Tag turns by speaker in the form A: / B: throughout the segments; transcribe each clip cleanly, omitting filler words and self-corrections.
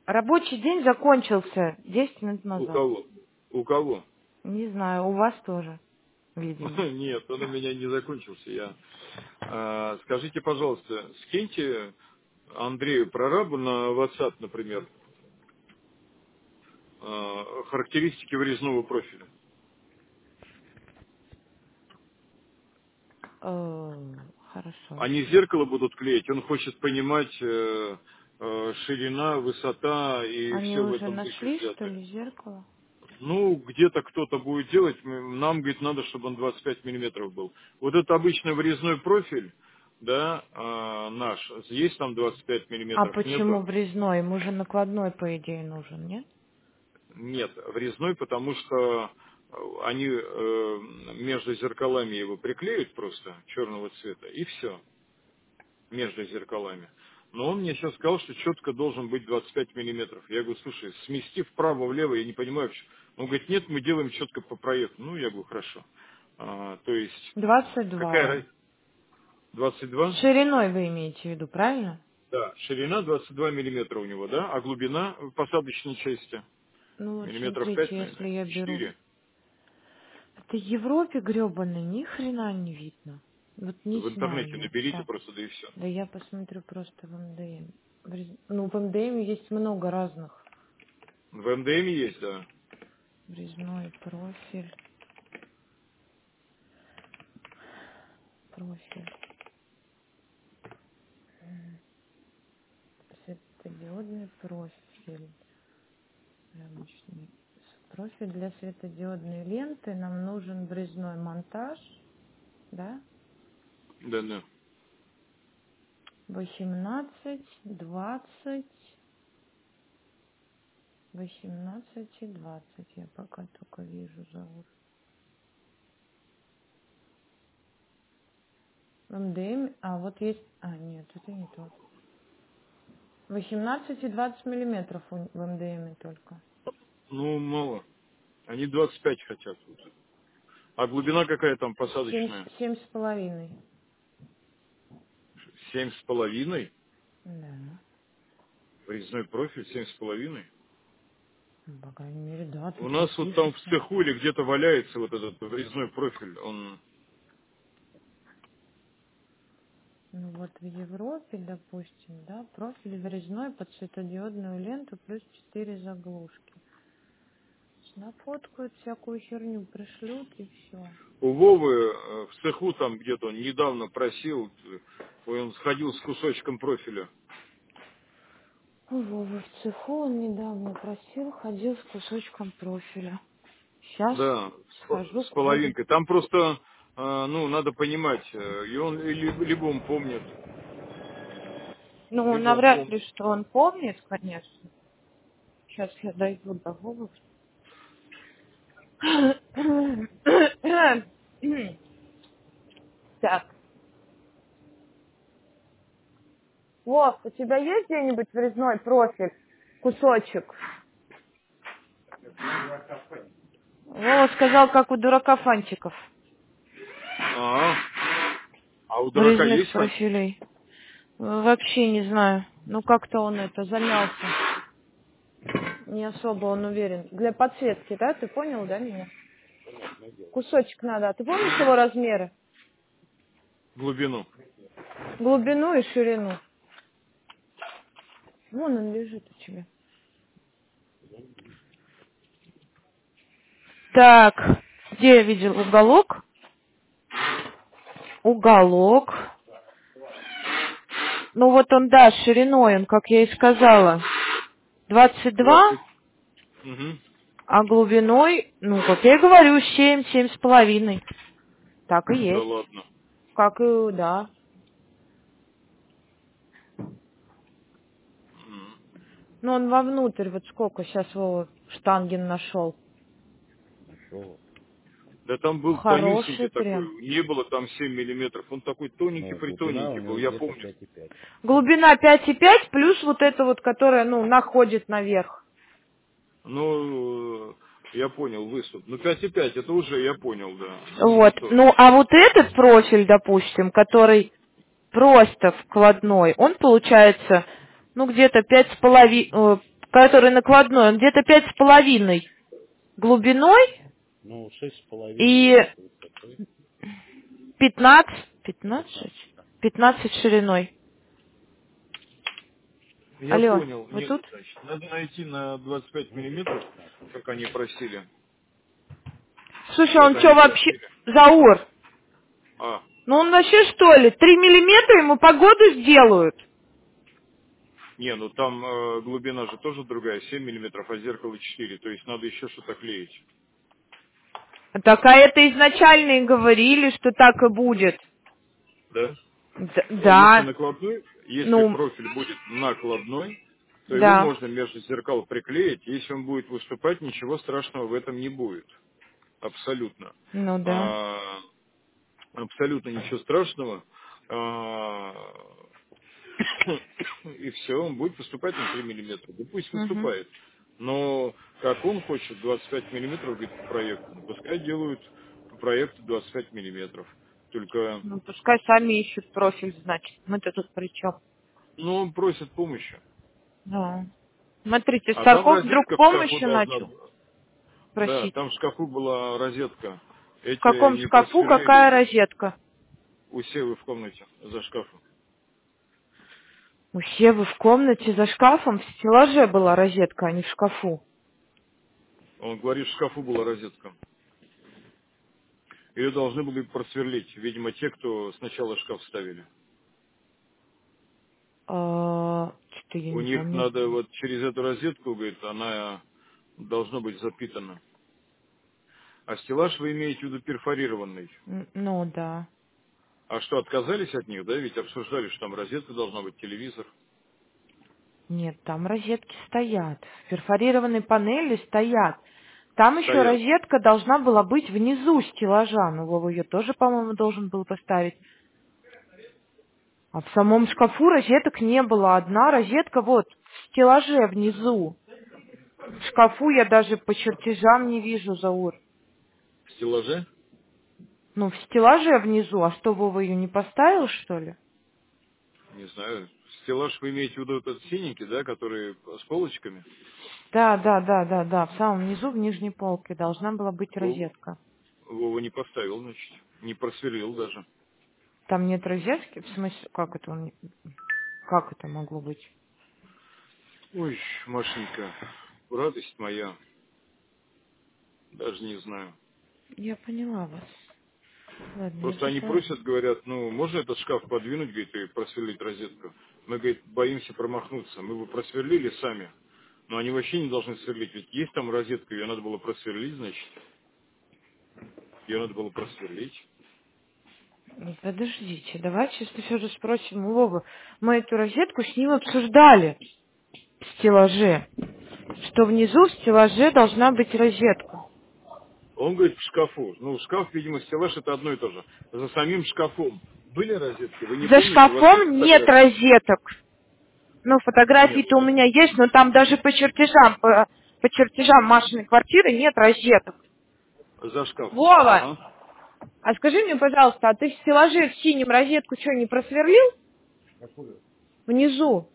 A: Рабочий день закончился 10 минут
B: У
A: назад.
B: кого? У кого?
A: Не знаю, у вас тоже, видимо.
B: Нет, он у меня не закончился. Скажите, пожалуйста, скиньте Андрею прорабу на WhatsApp, например, характеристики вырезного профиля.
A: Хорошо.
B: Они зеркало будут клеить, он хочет понимать ширина, высота и
A: Они
B: все в
A: уже
B: этом духе
A: нашли, что
B: взятое.
A: ли, зеркало?
B: Ну, где-то кто-то будет делать, нам, говорит, надо, чтобы он 25 миллиметров был. Вот это обычный вырезной профиль, да, наш, есть там 25
A: А
B: миллиметров,
A: почему
B: нету?
A: врезной? Ему же накладной, по идее, нужен, нет?
B: Нет, врезной, потому что они между зеркалами его приклеют просто, черного цвета, и все, между зеркалами. Но он мне сейчас сказал, что четко должен быть 25 миллиметров. Я говорю, слушай, смести вправо-влево, я не понимаю, почему. Он говорит, нет, мы делаем четко по проекту. Ну, я говорю, хорошо. То есть, какая
A: 22.
B: разница? 22?
A: Шириной вы имеете в виду, правильно?
B: Да, ширина 22 миллиметра у него, да, а глубина посадочной части
A: Ну вот
B: миллиметров
A: смотрите,
B: 5,
A: если
B: наверное,
A: я беру...
B: 4.
A: Это Европе гребаной ни хрена не видно. Вот не
B: В
A: знаю
B: интернете
A: я.
B: наберите
A: Так,
B: просто, да и все.
A: да я посмотрю просто в МДМ. Ну, в МДМ есть много разных.
B: В МДМ есть, да.
A: Врезной профиль. Профиль. Светодиодный профиль. Рамочный. Профиль для светодиодной ленты. Нам нужен врезной монтаж. Да?
B: Да, да.
A: 18, 20, 18 и 20. Я пока только вижу зовут. МДМ. А, вот есть... А, нет, это не тот. 18 и 20 миллиметров в МДМ только.
B: Ну, мало. Они 25 хотят. Вот. А глубина какая там
A: Семь,
B: посадочная?
A: 7,5.
B: 7,5.
A: Да.
B: Врезной профиль 7,5.
A: Ну, по крайней мере, да,
B: У
A: тут так
B: нас вот там в
A: пишется.
B: цеху или где-то валяется вот этот врезной профиль. Он,
A: Ну вот в Европе, допустим, да, профиль врезной под светодиодную ленту плюс 4 заглушки. Нафоткают всякую херню, пришлют и все.
B: у Вовы в цеху там где-то он недавно просил, он сходил с кусочком профиля.
A: У Вовы в цеху он недавно просил, ходил с кусочком профиля. Сейчас
B: Да,
A: схожу
B: с
A: к Вове.
B: половинкой. Там просто, ну, надо понимать, и он, либо он помнит,
A: Ну,
B: либо он
A: навряд
B: помнит.
A: ли, что он помнит, конечно. Сейчас я дойду до Вовы. Так. Вов, у тебя есть где-нибудь врезной профиль? Кусочек. Вова сказал, как у дурака фантиков.
B: А у дурака
A: Врезных
B: есть фантик?
A: профилей. Вообще не знаю. Ну, как-то он это замялся. Не особо он уверен. Для подсветки, да? Ты понял, да, меня? Кусочек надо. А ты помнишь его размеры?
B: Глубину.
A: Глубину и ширину. Вон он лежит у тебя. Так, где я видел уголок? Уголок. Ну вот он, да, шириной, он, как я и сказала, 22,
B: 20. Угу.
A: а глубиной, ну, как я и говорю, 7, 7,5. Так и
B: Да
A: есть.
B: ладно.
A: Как и, да.
B: М.
A: Ну, он вовнутрь, вот сколько сейчас Вова Штангин нашел.
B: Да там был
A: Хороший
B: тонюсенький
A: прям.
B: такой, не было там 7 миллиметров, он такой тоненький-притоненький был, я помню.
A: Глубина 5,5 плюс вот это вот, которая, ну, находит наверх.
B: Ну, я понял, выступ. Ну, 5,5, это уже я понял, да. Ну,
A: Вот.
B: что?
A: Ну, а вот этот профиль, допустим, который просто вкладной, он получается, ну, где-то 5,5, который накладной, он где-то 5,5 глубиной
C: Ну, 6,5
A: и
C: высотой.
A: 15 шириной.
B: Я
A: Алло,
B: понял.
A: вы
B: Нет,
A: тут?
B: значит, надо найти на 25 миллиметров, как они просили.
A: Слушай,
B: Вот
A: он что
B: они
A: вообще...
B: просили.
A: Заур,
B: А,
A: ну он вообще что ли? 3 миллиметра ему погоду сделают?
B: не, ну там глубина же тоже другая, 7 миллиметров, а зеркало 4. То есть надо еще что-то клеить.
A: Так, а это изначально и говорили, что так и будет.
B: Да? Но если
A: Да,
B: накладной, если
A: ну,
B: профиль будет накладной, то его
A: да,
B: можно между зеркал приклеить. Если он будет выступать, ничего страшного в этом не будет. Абсолютно.
A: ну да.
B: А, абсолютно ничего страшного. А, и все, он будет выступать на 3 миллиметра. Да пусть
A: Угу.
B: выступает. Но как он хочет 25 миллиметров, говорит, по проекту, ну, пускай делают по проекту 25 миллиметров. Только,
A: Ну, пускай сами ищут профиль, значит. Мы-то тут при чем?
B: ну, он просит помощи.
A: Да. Смотрите,
B: А там
A: Старков вдруг
B: розетка в шкафу
A: помощи
B: должна
A: начал
B: быть. Да,
A: просить.
B: там в шкафу была розетка.
A: В
B: Эти
A: каком
B: не
A: шкафу какая
B: просверлили
A: розетка?
B: у Севы в комнате за шкафом.
A: У Севы в комнате за шкафом в стеллаже была розетка, а не в шкафу.
B: Он говорит, в шкафу была розетка. Ее должны были просверлить, видимо, те, кто сначала шкаф ставили.
A: Что-то я
B: У
A: не
B: них
A: помню.
B: надо вот через эту розетку, говорит, она должна быть запитана. А стеллаж вы имеете в виду перфорированный.
A: Ну, да.
B: А что, отказались от них, да? Ведь обсуждали, что там розетка должна быть, телевизор.
A: Нет, там розетки стоят. Перфорированные панели стоят. Там еще
B: Стоят.
A: розетка должна была быть внизу стеллажа. Ну, Вова ее тоже, по-моему, должен был поставить. А в самом шкафу розеток не было. Одна розетка вот в стеллаже внизу. В шкафу я даже по чертежам не вижу, Заур.
B: В стеллаже?
A: Ну, в стеллаже внизу. А что, Вова ее не поставил, что ли?
B: Не знаю. Стеллаж вы имеете в виду этот синенький, да, который с полочками?
A: Да, да, да, да, да. В самом низу, в нижней полке должна была быть розетка.
B: Вова не поставил, значит. Не просверлил даже.
A: Там нет розетки? В смысле, как это он... Как это могло быть?
B: Ой, Машенька, радость моя, даже не знаю.
A: Я поняла вас. Ладно, я
B: Просто они
A: пока...
B: просят, говорят, ну, можно этот шкаф подвинуть, говорит, и просверлить розетку? Мы, говорит, боимся промахнуться. Мы бы просверлили сами. Но они вообще не должны сверлить. Ведь есть там розетка, ее надо было просверлить, значит. Ее надо было просверлить.
A: Подождите, давайте сейчас все же спросим у Вовы. Мы эту розетку с ним обсуждали в стеллаже. Что внизу в стеллаже должна быть розетка.
B: Он говорит, в шкафу. Ну, шкаф, видимо, стеллаж это одно и то же. За самим шкафом были розетки? Вы не
A: За
B: помните? У вас есть
A: шкафом нет
B: фотографии?
A: розеток. Ну,
B: Нет.
A: фотографии-то у меня есть, но там даже по чертежам Машиной квартиры нет розеток.
B: За шкафом.
A: Вова,
B: Ага.
A: а скажи мне, пожалуйста, а ты в стеллаже в синем розетку что, не просверлил?
C: Какую?
A: Внизу.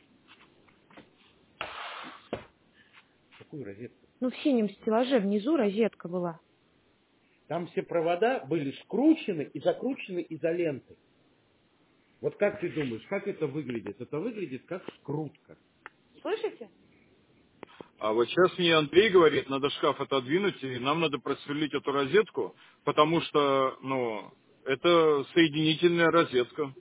C: Какую розетку?
A: Ну, в синем стеллаже внизу розетка была.
C: Там все провода были скручены и закручены изолентой. Вот как ты думаешь, как это выглядит? Это выглядит как скрутка.
A: Слышите?
B: А вот сейчас мне Андрей говорит, надо шкаф отодвинуть, и нам надо просверлить эту розетку, потому что, ну, это соединительная розетка.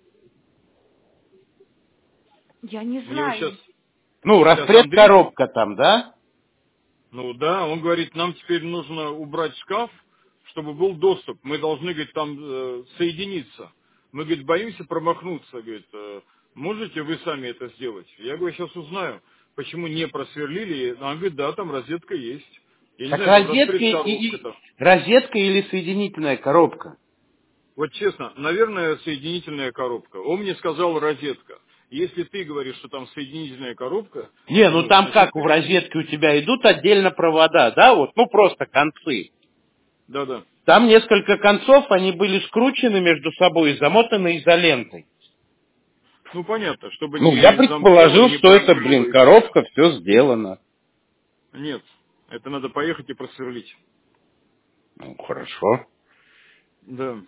A: Я не
B: Мне вот сейчас,
A: знаю.
C: Ну, распред
B: Андрей,
C: коробка там, да?
B: ну да, он говорит, нам теперь нужно убрать шкаф, чтобы был доступ. Мы должны, говорит, там соединиться. Мы, говорит, боимся промахнуться, говорит, можете вы сами это сделать? Я говорю, сейчас узнаю, почему не просверлили. Он говорит, да, там розетка есть. Я не
C: Так
B: знаю, там
C: розетка
B: распред коробка-то.
C: розетка или соединительная коробка?
B: Вот честно, наверное, соединительная коробка. Он мне сказал розетка. Если ты говоришь, что там соединительная коробка,
C: Не, ну
B: ну,
C: там
B: значит,
C: как в розетке у тебя идут отдельно провода, да, вот, ну просто концы.
B: да-да.
C: Там несколько концов, они были скручены между собой и замотаны изолентой.
B: Ну, понятно, чтобы
C: Ну, я
B: не замкнуло,
C: предположил,
B: не
C: что это,
B: прокурило
C: блин,
B: и все.
C: коробка, все сделано.
B: Нет, это надо поехать и просверлить.
C: Ну, хорошо.
B: Да.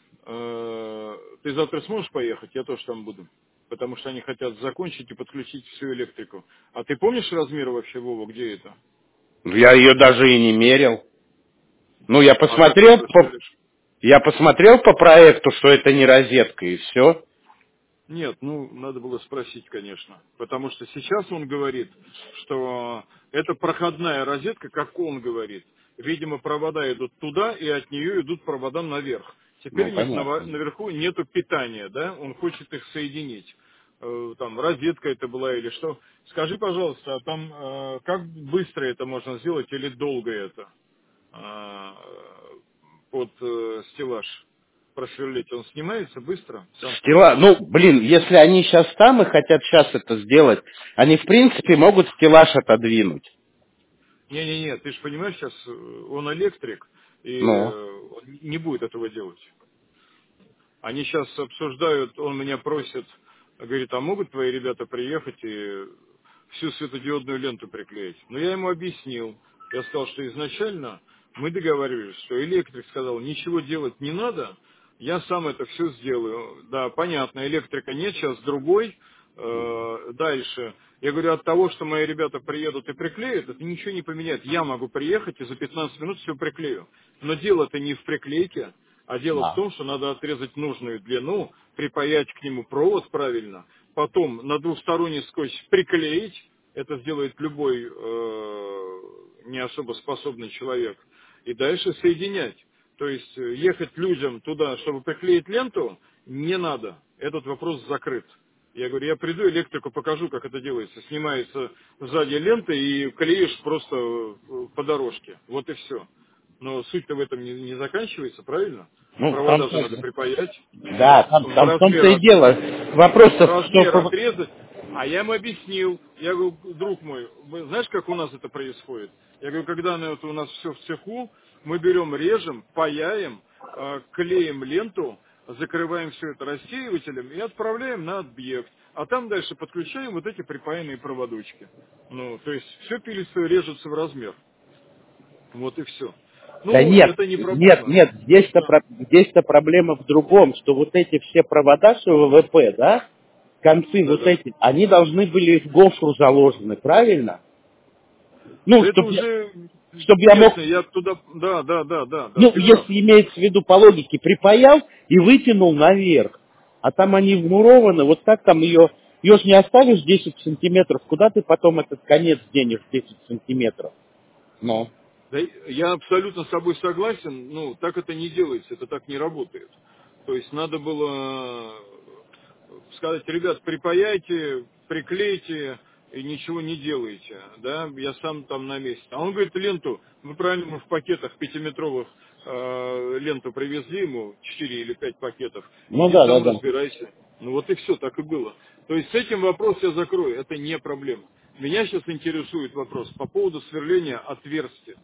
B: Ты завтра сможешь поехать? Я тоже там буду. Потому что они хотят закончить и подключить всю электрику. А ты помнишь размер вообще, Вова, где это?
C: Я ее даже и не мерил. Ну,
B: А как ты просверлишь?
C: я посмотрел по проекту, что это не розетка, и все.
B: Нет, ну, надо было спросить, конечно. Потому что сейчас он говорит, что это проходная розетка, как он говорит. Видимо, провода идут туда, и от нее идут провода наверх. Теперь
C: Ну,
B: у них
C: понятно.
B: наверху нету питания, да? Он хочет их соединить. Там розетка это была или что. Скажи, пожалуйста, а там как быстро это можно сделать или долго это? А, под стеллаж просверлить, он снимается быстро сам по
C: Стела,
B: себе?
C: ну, блин, если они сейчас там и хотят сейчас это сделать, они, в принципе, могут стеллаж отодвинуть.
B: Не-не-не, ты же понимаешь, сейчас он электрик, и
C: Ну,
B: он не будет этого делать. Они сейчас обсуждают, он меня просит, говорит, а могут твои ребята приехать и всю светодиодную ленту приклеить? Но я ему объяснил. Я сказал, что изначально мы договаривались, что электрик сказал, ничего делать не надо, я сам это все сделаю. Да, понятно, электрика нет, сейчас другой. Дальше. Я говорю, от того, что мои ребята приедут и приклеят, это ничего не поменяет. Я могу приехать и за 15 минут все приклею. Но дело-то не в приклейке, а дело в
C: да.
B: том, что надо отрезать нужную длину, припаять к нему провод правильно, потом на двухсторонний скотч приклеить, это сделает любой не особо способный человек, и дальше соединять. То есть ехать людям туда, чтобы приклеить ленту, не надо. Этот вопрос закрыт. Я говорю, я приду, электрику покажу, как это делается. Снимается сзади лента и клеишь просто по дорожке. Вот и все. Но суть-то в этом не заканчивается, правильно?
C: Ну, там
B: Провода-то
C: как
B: надо
C: бы.
B: припаять,
C: Да, там в том-то и
B: размер
C: дело. Вопрос-то,
B: размер
C: что...
B: отрезать. А я ему объяснил, я говорю, друг мой, знаешь, как у нас это происходит? Я говорю, когда это у нас все в цеху, мы берем, режем, паяем, клеим ленту, закрываем все это рассеивателем и отправляем на объект. А там дальше подключаем вот эти припаянные проводочки. Ну, то есть все пилится, режется в размер. Вот и все.
C: Да
B: Ну,
C: нет,
B: это не
C: нет,
B: проблема.
C: нет, здесь-то,
B: Да,
C: здесь-то проблема в другом, что вот эти все провода с ВВП, да, концы
B: да,
C: вот
B: да.
C: эти, они должны были в гофру заложены, правильно? Ну,
B: Да это
C: чтобы
B: уже
C: я мог,
B: честно, я туда, да,
C: ну,
B: ты прав.
C: если имеется в виду по логике, припаял и вытянул наверх, а там они вмурованы, вот как там ее ж не оставишь 10 сантиметров, куда ты потом этот конец денешь 10 сантиметров? Ну,
B: Да, я абсолютно с тобой согласен, ну, так это не делается, это так не работает. То есть надо было сказать, ребят, припаяйте, приклейте и ничего не делайте, да, я сам там на месте. А он говорит, ленту, мы правильно, мы в пакетах пятиметровых ленту привезли ему, 4 или 5 пакетов,
C: ну
B: иди
C: да, да,
B: сам
C: да.
B: разбирайся. Ну вот и все, так и было. То есть с этим вопрос я закрою, это не проблема. Меня сейчас интересует вопрос по поводу сверления отверстия.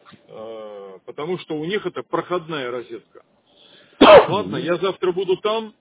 B: Потому что у них это проходная розетка. Ладно, я завтра буду там,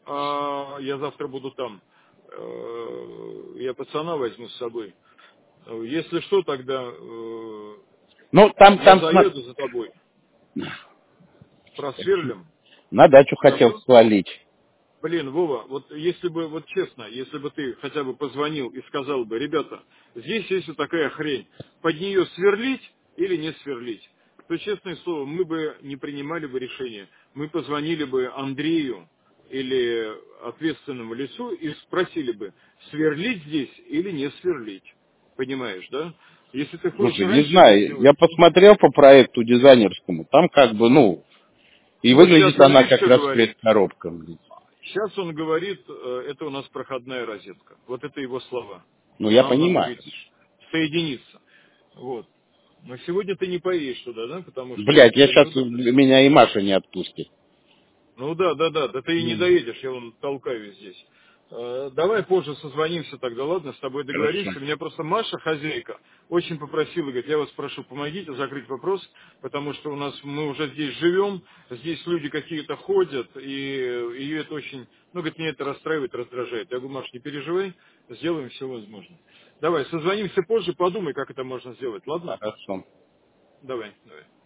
B: я пацана возьму с собой. Если что, тогда
C: Ну,
B: я
C: там,
B: заеду за тобой, просверлим.
C: на дачу хотел
B: Хорошо?
C: свалить.
B: Блин, Вова, вот если бы, вот честно, если бы ты хотя бы позвонил и сказал бы, ребята, здесь есть вот такая хрень, под нее сверлить или не сверлить, то, честное слово, мы бы не принимали бы решение. Мы позвонили бы Андрею или ответственному лицу и спросили бы, сверлить здесь или не сверлить. Понимаешь, да? Если ты хочешь
C: Слушай, не
B: раньше это
C: знаю,
B: сделать,
C: я посмотрел по проекту дизайнерскому, там как бы, ну, и
B: вот сейчас
C: выглядит
B: он,
C: она
B: видишь,
C: как
B: что говорит?
C: раскрыть-коробка. Блин.
B: Сейчас он говорит, это у нас проходная розетка. Вот это его слова.
C: Ну,
B: Что
C: я
B: нам надо,
C: понимаю.
B: говорит, соединиться. Вот. Но сегодня ты не поедешь туда, да? Потому что
C: Блядь, я
B: тебе
C: сейчас,
B: неудобно.
C: меня и Маша не отпустит.
B: Ну да ты и не
C: Ну,
B: доедешь, я вон толкаю здесь. Давай позже созвонимся тогда, ладно, с тобой
C: хорошо.
B: договоримся. У меня просто Маша, хозяйка, очень попросила, говорит, я вас прошу, помогите закрыть вопрос, потому что мы уже здесь живем, здесь люди какие-то ходят, и ее это очень, говорит, меня это расстраивает, раздражает. Я говорю, Маш, не переживай, сделаем все возможное. Давай, созвонимся позже, подумай, как это можно сделать, ладно?
C: Хорошо.
B: Давай, давай.